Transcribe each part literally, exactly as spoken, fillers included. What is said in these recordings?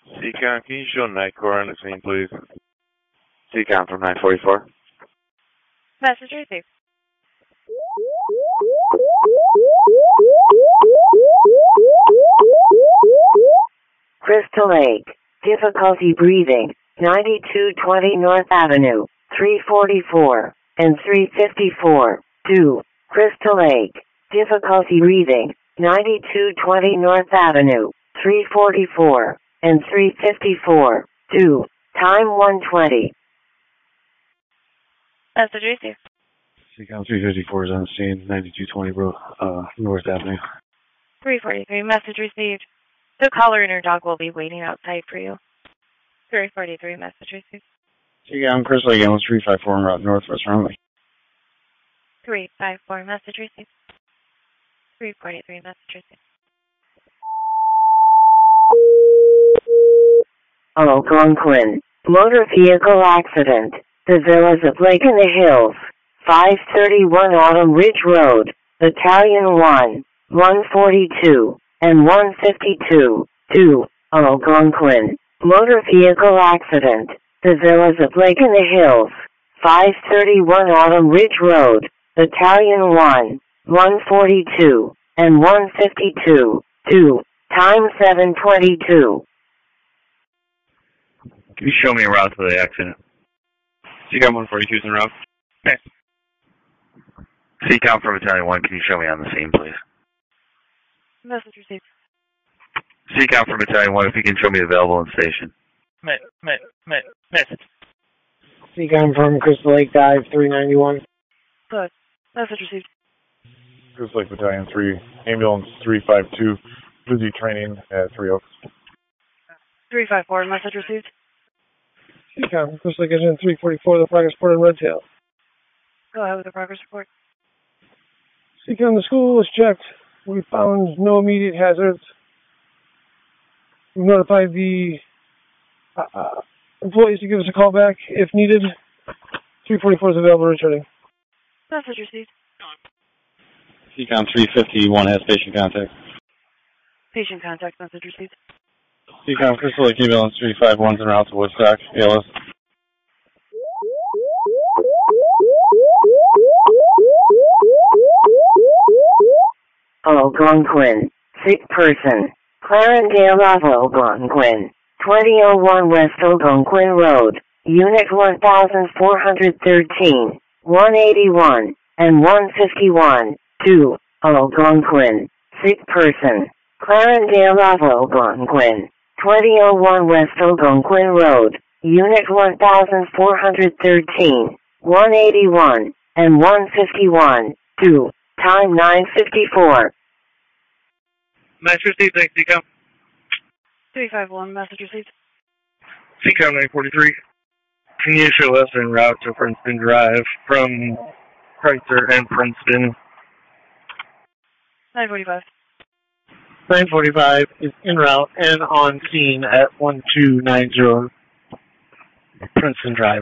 C-Con, can you show Nightcore on the scene, please? C-Con from nine forty-four. Message received. Crystal Lake. Difficulty breathing. ninety-two twenty North Avenue. three forty-four and three fifty-four. two. Crystal Lake. Difficulty breathing. ninety-two twenty North Avenue. three forty-four and three fifty-four. two. Time one twenty. Message received. C-Com three fifty-four is on the scene, ninety-two twenty Bro, uh, North Avenue. three forty-three, message received. The caller and her dog will be waiting outside for you. three forty-three, message received. C-Com, Chris Lake, Ambulance three five four en route Northwest Runway. three five four, message received. three forty-three, message received. Algonquin. Motor vehicle accident. The Villas of Lake in the Hills. five thirty-one Autumn Ridge Road. Battalion one. one forty-two. And one fifty-two. two. Algonquin. Motor vehicle accident. The Villas of Lake in the Hills. five thirty-one Autumn Ridge Road. Battalion one. one forty-two. And one fifty-two. two. Time seven twenty-two. Can you show me a route to the accident? C-Com one forty-two is en route. Okay. C-Com from Battalion one, can you show me on the scene, please? Message received. C-Com from Battalion one, if you can show me available in station. Me, me, me, message. C-Com from Crystal Lake Dive three ninety-one. Good. Message received. Crystal Lake Battalion three, Ambulance three five two, busy training at Three Oaks. three five four, message received. C-Com, Crystal Lake Engine three forty-four, the progress report on Redtail. Go ahead with the progress report. C-Com, the school was checked. We found no immediate hazards. We notified the uh, uh, employees to give us a call back if needed. three forty-four is available returning. Message received. C-Com three fifty-one has patient contact. Patient contact, message received. C-Com Crystal Lake Ambulance three five one is en route to Woodstock, A L S. Algonquin. Sick person. Clarendale of Algonquin. twenty oh one West Algonquin Road. Unit one thousand four hundred thirteen. one eighty-one. And one fifty-one. two. Algonquin. Sick person. Clarendale of Algonquin. twenty oh one West Algonquin Road. Unit one thousand four hundred thirteen. one eighty-one. And one fifty-one. two. Time nine fifty-four. Message received, thanks, C-Com. three five one, message received. C-Com nine forty-three. Can you show us en route to Princeton Drive from Chrysler and Princeton? nine forty-five. nine forty-five is en route and on scene at one two nine zero Princeton Drive.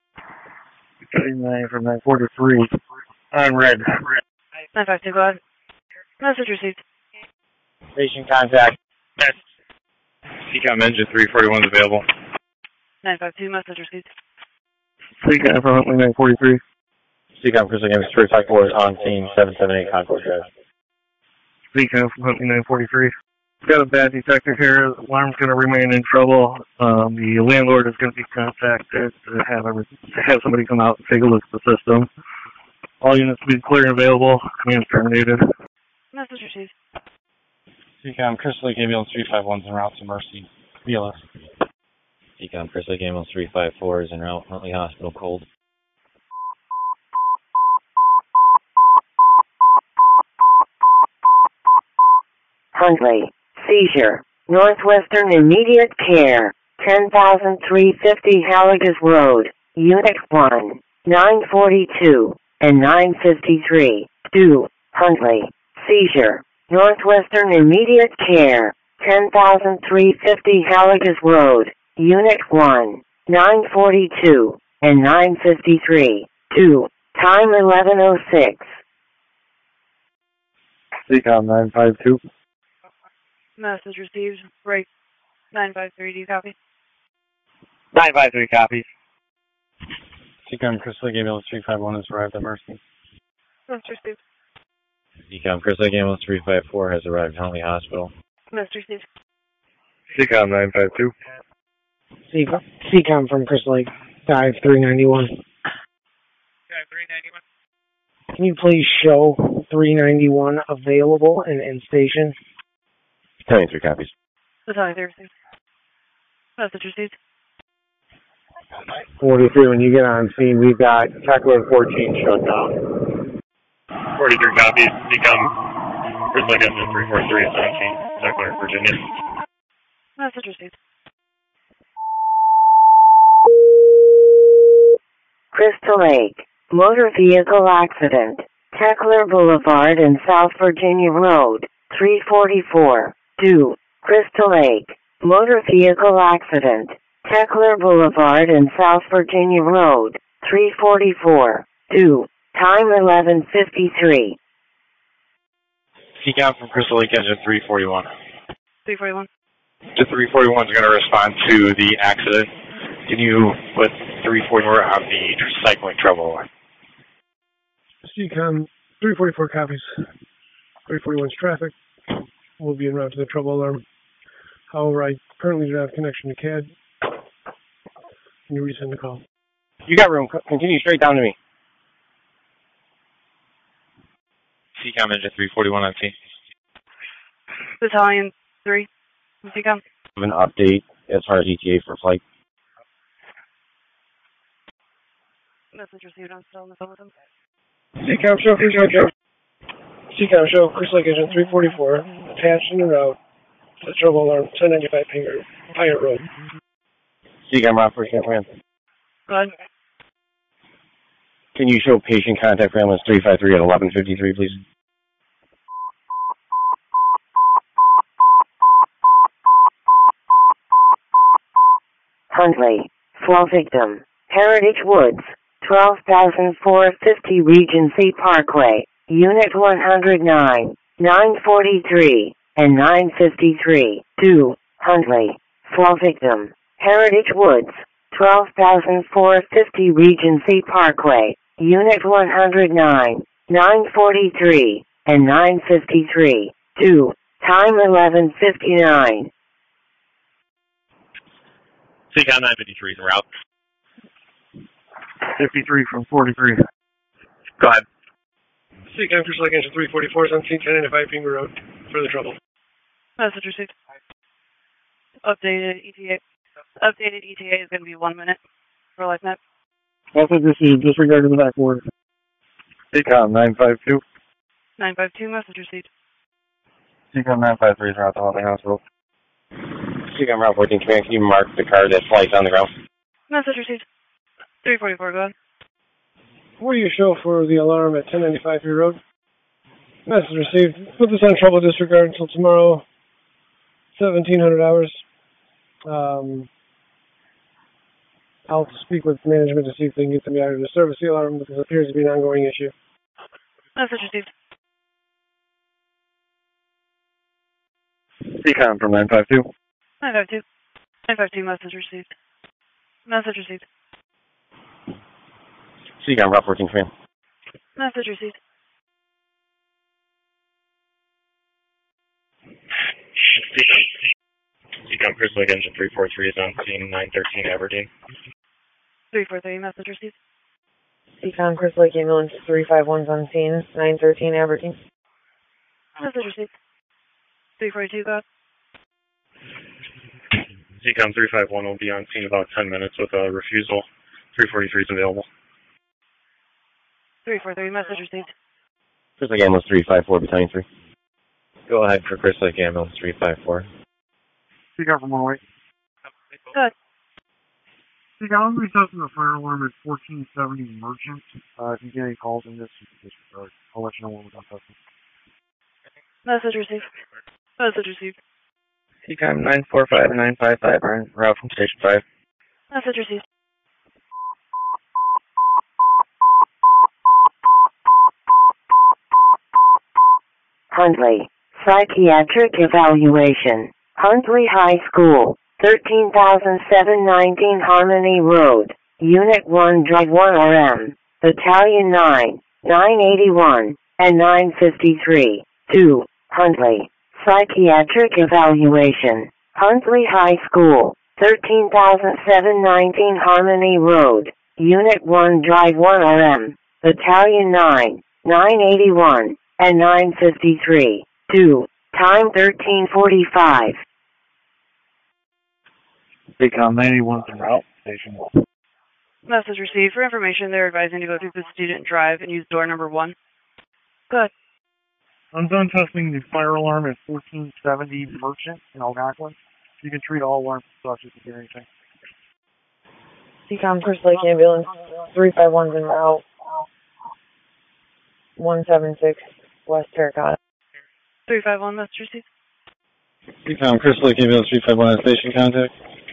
nine from nine forty-three. On red. nine five two, go ahead. Message received. Patient contact. C-Com engine three forty-one is available. nine five two, message received. C-Com from Huntley nine forty-three. C-Com Crystal Lake Ambulance three five four is on scene, seven seventy-eight Concord Drive. C-Com from Huntley nine forty-three. Got a bad detector here. The alarm's going to remain in trouble. Um, the landlord is going to be contacted to have, a, to have somebody come out and take a look at the system. All units will be clear and available. Command terminated. Message received. C-Com Crystal Lake Ambulance three five one is en route to Mercy, B L S. C-Com Crystal Lake Ambulance three five four is en route, Huntley Hospital, cold. Huntley. Seizure. Northwestern Immediate Care. ten thousand three hundred fifty Halligas Road. Unit one. nine forty-two. And nine fifty-three. two. Huntley. Seizure. Northwestern Immediate Care. ten thousand three hundred fifty Halligas Road. Unit one. nine forty-two. And nine fifty-three. two. Time eleven oh six. C-Com nine five two. Message received. Right. nine five three, do you copy? nine five three copies. Seacom Chris Lake Ambulance three five one has arrived at Mercy. Message received. Seacom Chris Lake Ambulance three five four has arrived at Huntley Hospital. Message received. Seacom nine five two. Seacom, Seacom from Chris Lake, dive three ninety-one. Dive three ninety-one. Can you please show three ninety-one available and in station? twenty-three copies. Battalion three received. Message received. forty-three, when you get on scene, we've got Tackler fourteen shut down. forty-three copies. Seacom Chris Lake Ambulance three four three is seventeen. Tuckler, Virginia. Message received. Crystal Lake, motor vehicle accident, Tackler Boulevard and South Virginia Road, three forty-four, two, Crystal Lake, motor vehicle accident, Tackler Boulevard and South Virginia Road, three forty-four, two, time eleven fifty-three. Seacom from Crystal Lake Engine three forty-one. three forty-one. The three forty-one is going to respond to the accident. Can you put three forty-four on the cycling trouble line? Seacom, three forty-four copies. three forty-one's traffic. We'll be en route to the trouble alarm. However, I currently do not have connection to C A D. Can you resend the call? You got room. Continue straight down to me. Seacom Engine three forty-one on scene. Battalion three. Seacom. An update as far as E T A for flight. Message received. I'm still on the phone with him. Seacom, show Chris Lake Engine. Seacom, show Chris Lake Engine three forty-four. Attached in the route. The trouble alarm, ten ninety-five Pinger, Pirate Road. Seacom, Rob for Camp Ram. Go ahead. Can you show patient contact for ambulance three five three at eleven fifty-three, please? Huntley, flow victim, Heritage Woods, twelve thousand four hundred fifty Regency Parkway, Unit one hundred nine, nine forty-three, and nine fifty-three, two, Huntley, flow victim, Heritage Woods, twelve thousand four hundred fifty Regency Parkway, Unit one hundred nine, nine forty-three, and nine fifty-three, two, time eleven fifty-nine. Seacom nine fifty-three is en route. fifty-three from forty-three. Go ahead. Seacom, Chris Lake Engine three forty-four is on scene, ten ninety-five Pinger Road, for the trouble. Message received. Updated E T A. Updated E T A is going to be one minute for LifeNet. Also, this is disregarding the back order. Seacom nine five two. nine five two, message received. Seacom nine five three is around the Huntley Hospital. Seacom Route fourteen Command, can you mark the car that flies on the ground? Message received. three forty-four, go ahead. What do you show for the alarm at ten ninety-five Pier Road? Message received. Put this on trouble disregard until tomorrow, seventeen hundred hours. Um, I'll speak with management to see if they can get them out of the service the alarm because it appears to be an ongoing issue. Message received. Seacom from nine five two. nine five two. nine five two, message received. Message received. Seacom Route fourteen Command. Message received. Seacom Chris Lake Engine three four three is on scene, nine thirteen Aberdeen. three four three, message received. Seacom Chris Lake Ambulance three five one's on scene, nine thirteen Aberdeen. Message received. three forty-two, go ahead. Seacom three five one will be on scene about ten minutes with a refusal. three forty-three is available. three four three, message received. Chris Lake Ambulance three five four, Battalion three. Go ahead for Chris Lake Ambulance three five four. Seacom from one oh eight. Go ahead. Seacom, I'm resetting the fire alarm at fourteen seventy Merchant. Uh, if you get any calls in this, disregard. I'll let you know when we're done testing. Message received. Message received. Seacom nine four five nine five five on route from Station five. Message received. Huntley, psychiatric evaluation, Huntley High School, thirteen thousand seven hundred nineteen Harmony Road, Unit one Drive one R M, Battalion nine, nine eighty-one, and nine fifty-three, two, Huntley. Psychiatric evaluation. Huntley High School, thirteen thousand seven hundred nineteen Harmony Road, Unit one Drive one R M, Battalion nine, nine eighty-one, and nine fifty-three, two, time thirteen forty-five. Beacon ninety-one en route, station. Message received. For information, they're advising to go through the student drive and use door number one. Good. I'm done testing the fire alarm at fourteen seventy Merchant in Algonquin. You can treat all alarms such as you hear anything. C COM Crystal Lake Ambulance, three five one's en route. one seven six West Terracotta. three five one, message received. C COM Crystal Lake Ambulance three five one at station contact.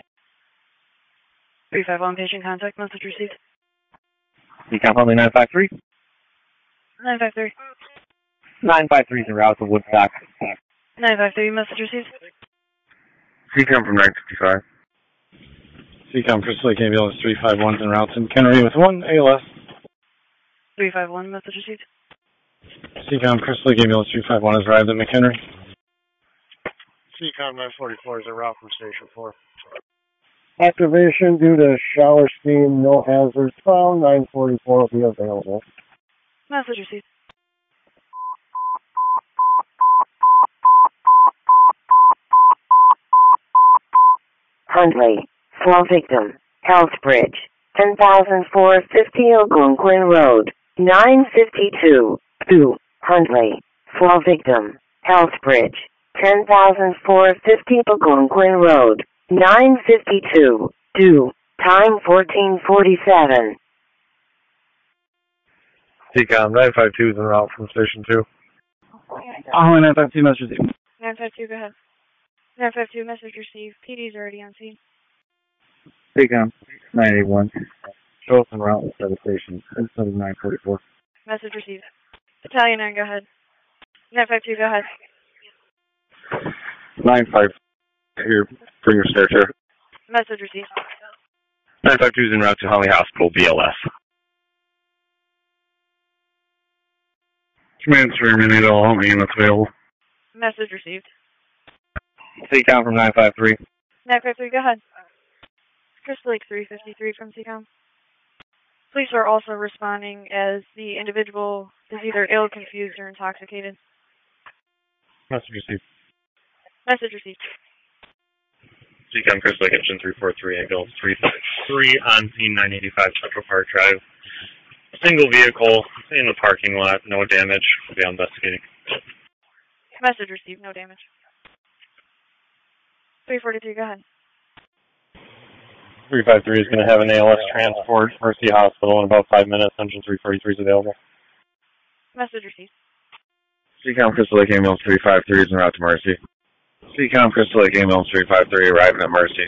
three five one, patient contact, message received. C COM Huntley nine five three. nine five three. nine five three is en route to Woodstock. nine five three, message received. C COM from nine fifty-five. C COM Crystal Lake Ambulance three five one's en route to McHenry with one A L S. three five one, message received. C COM Crystal Lake Ambulance three five one has arrived at McHenry. C COM nine forty-four is en route from Station four. Activation due to shower steam, no hazards found. nine forty-four will be available. Message received. Huntley, slow victim, Health Bridge, ten thousand four hundred fifty Algonquin Road, nine fifty-two, two, Huntley, slow victim, Health Bridge, ten thousand four hundred fifty Algonquin Road, nine fifty-two, two, time fourteen forty-seven. C COM nine five two is en route from Station two. Oh, nine five two, message received. nine five two, go ahead. nine five two, message received. P D's already on scene. C COM nine eighty-one. Show us en route instead of station. Instead of nine forty-four. Message received. Battalion nine, go ahead. nine five two, go ahead. nine five here, bring your stair chair. Message received. nine five two is en route to Huntley Hospital, B L S. Command three minute all Huntley units available. Message received. C COM from nine five three. nine five three, go ahead. Crystal Lake three fifty-three from C COM. Police are also responding as the individual is either ill, confused, or intoxicated. Message received. Message received. C COM Crystal Lake Engine three four three, ambulance three five three, on scene nine eighty-five Central Park Drive. Single vehicle in the parking lot, no damage. We'll be investigating. Message received, no damage. three forty-three, go ahead. three five three is going to have an A L S transport, Mercy Hospital, in about five minutes. Engine three forty-three is available. Message received. C COM Crystal Lake Ambulance three five three is en route to Mercy. C COM Crystal Lake Ambulance three five three arriving at Mercy.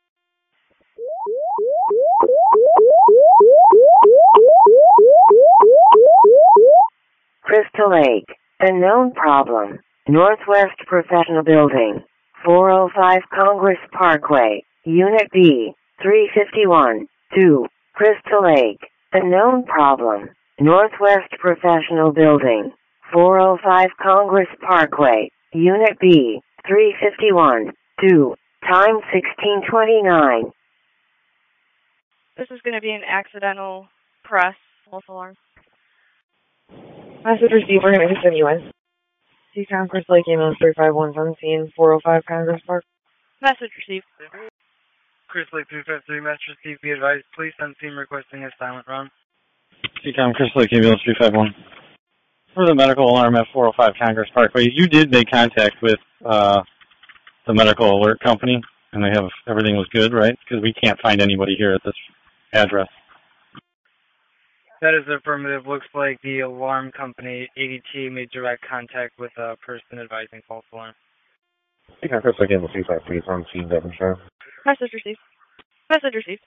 Crystal Lake, unknown problem, Northwest Professional Building, four oh five Congress Parkway, Unit B, three fifty-one, two, Crystal Lake, unknown problem, Northwest Professional Building, four oh five Congress Parkway, Unit B, three fifty-one, two, time sixteen twenty-nine. This is going to be an accidental press false alarm. Message received. We're going to continue in. C COM Crystal Lake Ambulance three five one's on scene, four oh five Congress Park. Message received. Crystal Lake three five three, message received. Be advised, police on scene requesting a silent run. C COM Crystal Lake Ambulance three five one. For the medical alarm at four oh five Congress Parkway, you did make contact with uh, the medical alert company, and they have everything was good, right? Because we can't find anybody here at this address. That is affirmative. Looks like the alarm company, A D T, made direct contact with a person advising false alarm. C COM Crystal Lake Ambulance three five three is on scene, Devonshire. Message received. Message received.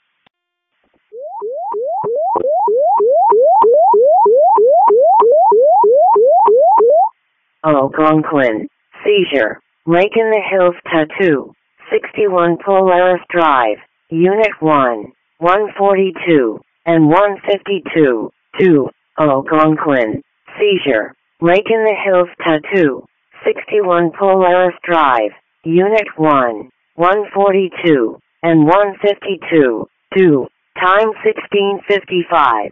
Algonquin, seizure, Lake in the Hills Tattoo, sixty-one Polaris Drive, Unit one, one forty-two, and one fifty-two, two, Algonquin. Seizure. Lake in the Hills Tattoo, sixty-one Polaris Drive, Unit one, one forty-two, and one fifty-two, two, time sixteen fifty-five.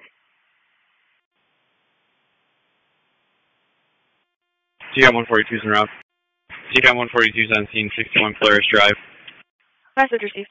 C COM one forty-two is en route. C COM one forty-two is on scene, sixty-one Polaris Drive. Message received.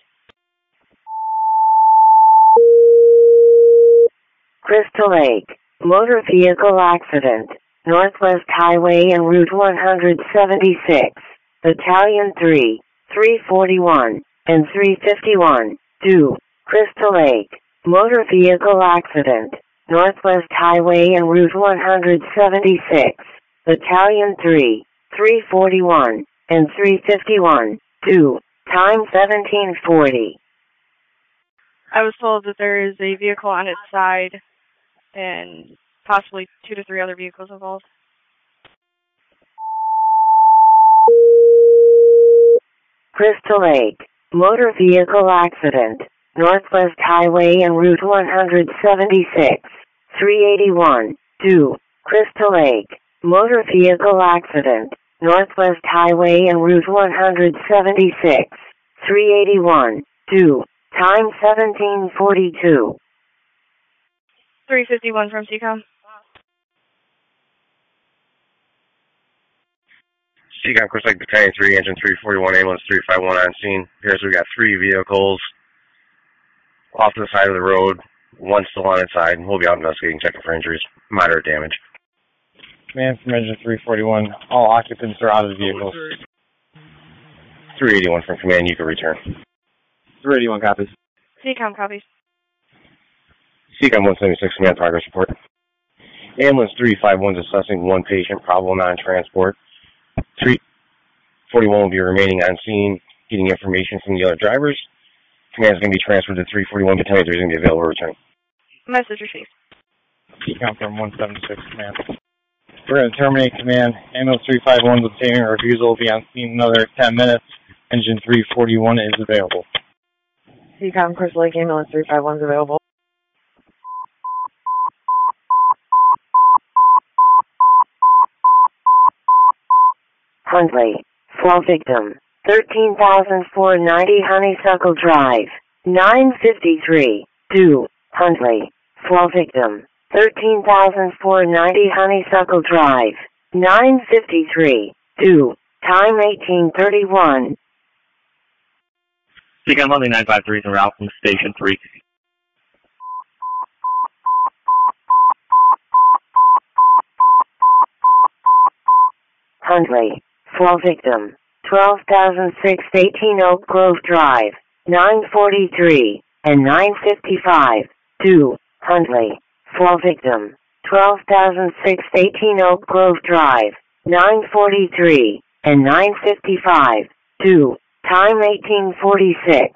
Crystal Lake, motor vehicle accident, Northwest Highway and Route one seventy-six, Battalion three, three forty-one, and three fifty-one, two, Crystal Lake, motor vehicle accident, Northwest Highway and Route one seventy-six, Battalion three, three forty-one, and three fifty-one, two, time seventeen forty. I was told that there is a vehicle on its side and possibly two to three other vehicles involved. Crystal Lake, motor vehicle accident, Northwest Highway and Route one seventy-six, three eighty-one, two, Crystal Lake, motor vehicle accident, Northwest Highway and Route one seventy-six, three eighty-one, two, time seventeen forty-two. three fifty-one from C COM. C COM, Crystal Lake Battalion three, Engine three forty-one, Ambulance three five one on scene. Here's we got three vehicles off to the side of the road, one still on its side. We'll be out investigating, checking for injuries, moderate damage. Command from Engine three forty-one, all occupants are out of the vehicles. three eighty-one from command, you can return. three eighty-one copies. C COM copies. C COM one seventy-six, command progress report. Ambulance three five one is assessing one patient, probable non-transport. three forty-one will be remaining on scene, getting information from the other drivers. Command is going to be transferred to three forty-one Battalion three is going to be available to return. Message received. C COM from one seventy-six, command. We're going to terminate command. Ambulance three five one with obtaining a refusal will be on scene in another ten minutes. Engine three forty-one is available. C COM, Crystal Lake, Ambulance three five one is available. Huntley, flow victim, thirteen thousand four hundred ninety Honeysuckle Drive, nine fifty-three, two, Huntley, flow victim, thirteen thousand four hundred ninety Honeysuckle Drive, nine fifty-three, two, time eighteen thirty-one. C COM Huntley nine five three is en route from Station three. Huntley, flow victim, twelve thousand six hundred eighteen Oak Grove Drive, nine forty-three, and nine fifty-five, two, Huntley, flow victim, twelve thousand six hundred eighteen Oak Grove Drive, nine forty-three, and nine fifty-five, two, time eighteen forty-six.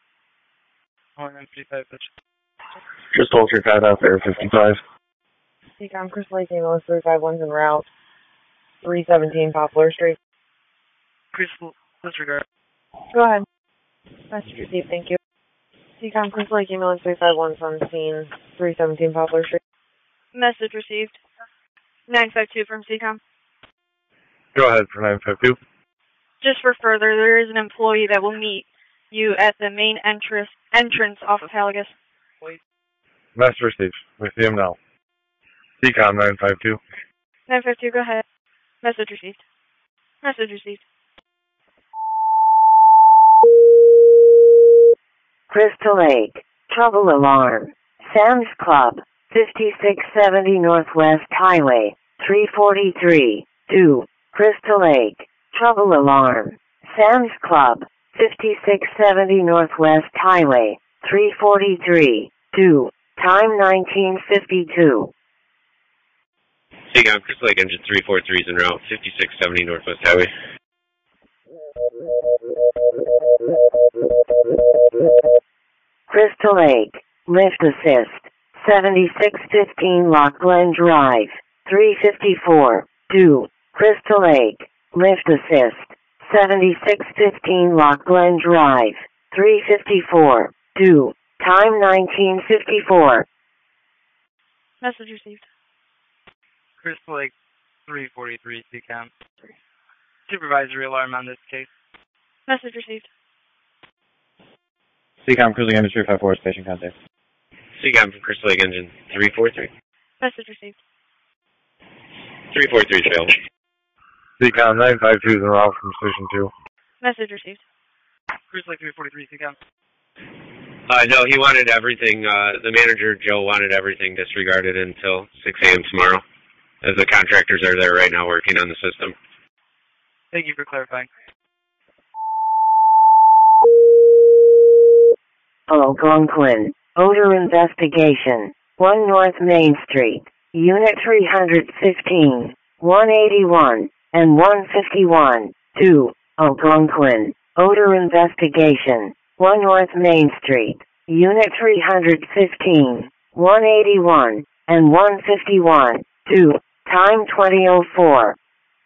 Just hold your five out there, fifty-five. C COM, Crystal Lake, Ambulance three five one is en route. three seventeen Poplar Street. Crystal, disregard. Go ahead. Message received, thank you. C COM, Crystal Lake, Ambulance three five one is on scene, three seventeen Poplar Street. Message received. nine five two from C COM. Go ahead for nine five two. Just for further, there is an employee that will meet you at the main entrance entrance off of Haligus. Message received. We see him now. C COM nine five two. nine five two, go ahead. Message received. Message received. Crystal Lake, trouble alarm. Sam's Club, fifty-six seventy Northwest Highway, three forty-three, two, Crystal Lake, trouble alarm. Sam's Club, fifty-six seventy Northwest Highway, three forty-three, two, time nineteen fifty-two. C COM, Crystal Lake, Engine three forty-three is en route, fifty-six seventy Northwest Highway. Crystal Lake, lift assist, seventy-six fifteen Lock Glen Drive, three fifty-four, two, Crystal Lake, lift assist, seventy-six fifteen Lock Glen Drive, three fifty-four. Due. Time nineteen fifty-four. Message received. Crystal Lake three forty-three, C COM. Supervisory alarm on this case. Message received. C COM Crystal Lake Engine three five four, station contact. C COM from Crystal Lake Engine three four three. Message received. three four three failed. C COM nine five two is en route from station two. Message received. Crystal Lake three forty-three, C COM. Uh, no, he wanted everything, uh, the manager, Joe, wanted everything disregarded until six a.m. tomorrow, as the contractors are there right now working on the system. Thank you for clarifying. Algonquin. Odor investigation. one North Main Street. Unit three fifteen, one eighty-one, and one fifty-one. two. Algonquin. Odor investigation. one North Main Street. Unit three fifteen, one eighty-one, and one fifty-one. two. Time twenty oh four.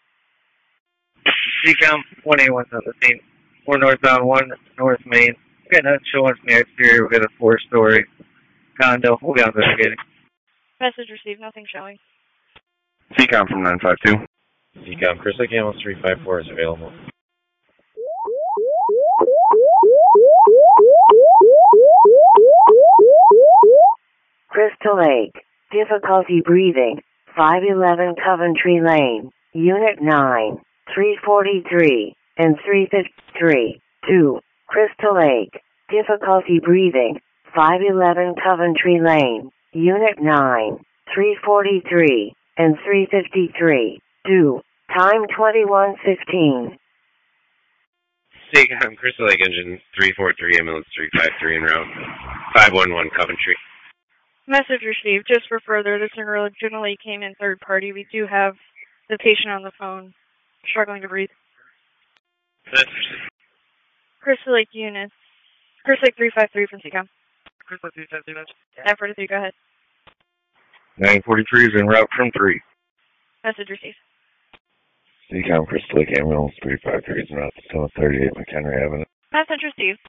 C COM one eighty-one seventeen. We're northbound one North Main. We're getting a showing from the exterior. We've got a four-story condo. We'll be investigating. Message received. Nothing showing. C COM from nine five two. C COM Crystal Lake Ambulance three five four is available. Crystal Lake. Difficulty breathing. five eleven Coventry Lane. Unit nine, three forty-three, and three fifty-three. two. Crystal Lake. Difficulty breathing. five eleven Coventry Lane. Unit nine, three forty-three, and three fifty-three. two. Time twenty-one fifteen. C COM Crystal Lake Engine three four three, ambulance three five three en route. five one one Coventry. Message received. Just for further, this originally came in third party. We do have the patient on the phone struggling to breathe. Message received. Crystal Lake units. Crystal Lake three five three from C COM. Crystal Lake three seventeen. nine forty-three, go ahead. nine forty-three is en route from three. Message received. C COM Crystal Lake Ambulance three five three is en route to thirty-eight McHenry Avenue. Message received.